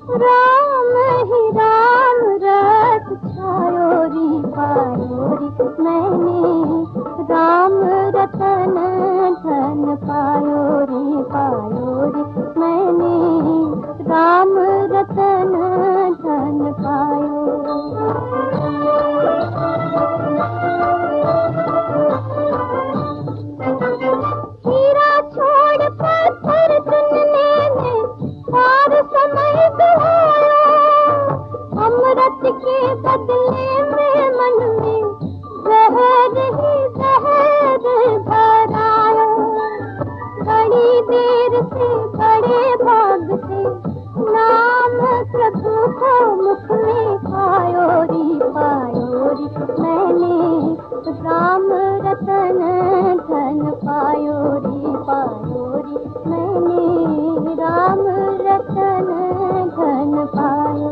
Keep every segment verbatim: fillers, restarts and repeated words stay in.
राम ही राम रस छायो री पायो री मैंने राम रतन धन पायो री पायो री मैंने राम रतन धन पायो। हीरा छोड़ पत्थर चुनने में सार समय गवाया, अमृत के बदले में मन में जहर ही जहर भराया। बड़ी देर से बड़े भाग से नाम प्रभु को मुख में पायो री पायो री मैंने राम रतन धन पायो री पायो री मैंने राम रतन धन पायो।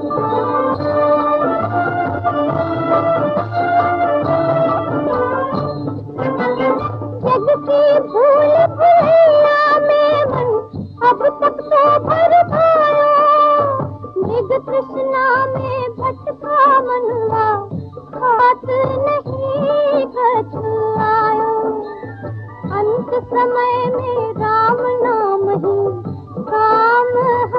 जग की भूल भुलैया में मन अब तक तो भर पाया, मृग तृष्णा में भटका मनवा खात नहीं कछुआयो। अंत समय में राम नाम ही काम